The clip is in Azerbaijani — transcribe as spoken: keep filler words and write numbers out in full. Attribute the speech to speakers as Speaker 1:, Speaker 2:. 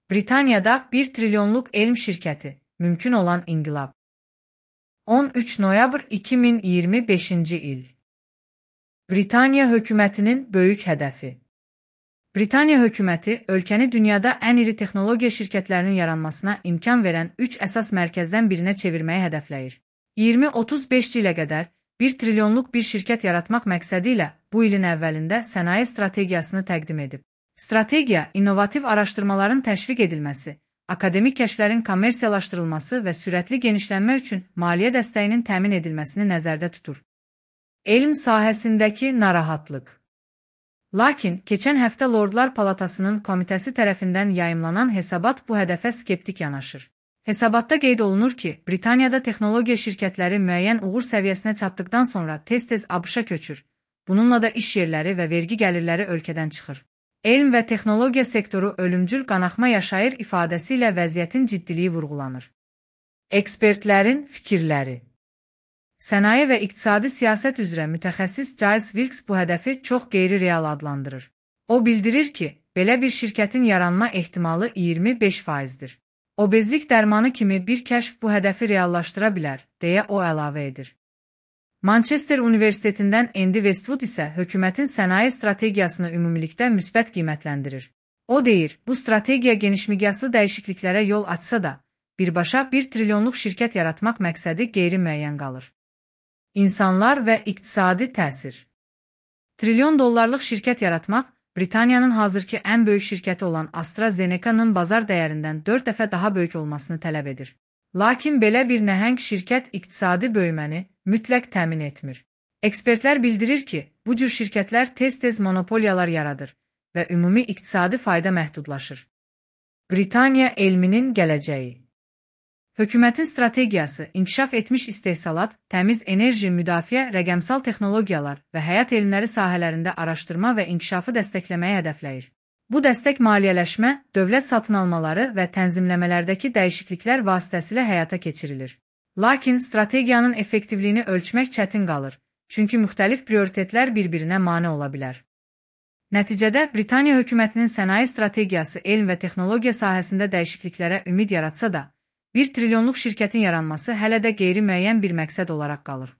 Speaker 1: Britaniyada bir trilyonluq elm şirkəti, mümkün olan inqilab. on üç noyabr iki min iyirmi beşinci il. Britaniya hökumətinin böyük hədəfi. Britaniya hökuməti ölkəni dünyada ən iri texnologiya şirkətlərinin yaranmasına imkan verən üç əsas mərkəzdən birinə çevirməyi hədəfləyir. iyirmi otuz beş ilə qədər bir trilyonluq bir şirkət yaratmaq məqsədi ilə bu ilin əvvəlində sənaye strategiyasını təqdim edib. Strategiya, innovativ araşdırmaların təşviq edilməsi, akademik kəşflərin kommersiyalaşdırılması və sürətli genişlənmə üçün maliyyə dəstəyinin təmin edilməsini nəzərdə tutur. Elm sahəsindəki narahatlıq. Lakin, keçən həftə Lordlar Palatasının komitəsi tərəfindən yayımlanan hesabat bu hədəfə skeptik yanaşır. Hesabatda qeyd olunur ki, Britaniyada texnologiya şirkətləri müəyyən uğur səviyyəsinə çatdıqdan sonra tez-tez ABŞ-a köçür. Bununla da iş yerləri və vergi gəlirləri ölkədən çıxır. Elm və texnologiya sektoru ölümcül qanaxma yaşayır ifadəsi ilə vəziyyətin ciddiliyi vurğulanır. Ekspertlərin fikirləri. Sənaye və iqtisadi siyasət üzrə mütəxəssis Giles Wilkes bu hədəfi çox qeyri-real adlandırır. O bildirir ki, belə bir şirkətin yaranma ehtimalı iyirmi beş faizdir. Obezlik dərmanı kimi bir kəşf bu hədəfi reallaşdıra bilər, deyə o əlavə edir. Manchester Universitetindən Andy Westwood isə hökumətin sənaye strategiyasını ümumilikdə müsbət qiymətləndirir. O deyir, bu strategiya genişmiqyaslı dəyişikliklərə yol açsa da, birbaşa bir trilyonluq şirkət yaratmaq məqsədi qeyri-müəyyən qalır. İnsanlar və iqtisadi təsir. Trilyon dollarlıq şirkət yaratmaq, Britaniyanın hazırki ən böyük şirkəti olan AstraZeneca-nın bazar dəyərindən dörd dəfə daha böyük olmasını tələb edir. Lakin belə bir nəhəng şirkət iqtisadi böyüməni mütləq təmin etmir. Ekspertlər bildirir ki, bu cür şirkətlər tez-tez monopoliyalar yaradır və ümumi iqtisadi fayda məhdudlaşır. Britaniya elminin gələcəyi. Hökumətin strategiyası, inkişaf etmiş istehsalat, təmiz enerji, müdafiə, rəqəmsal texnologiyalar və həyat elmləri sahələrində araşdırma və inkişafı dəstəkləməyi hədəfləyir. Bu dəstək maliyyələşmə, dövlət satın almaları və tənzimləmələrdəki dəyişikliklər vasitəsilə həyata keçirilir. Lakin strategiyanın effektivliyini ölçmək çətin qalır, çünki müxtəlif prioritetlər bir-birinə mane ola bilər. Nəticədə, Britaniya hökumətinin sənaye strategiyası elm və texnologiya sahəsində dəyişikliklərə ümid yaratsa da, bir trilyonluq şirkətin yaranması hələ də qeyri-müəyyən bir məqsəd olaraq qalır.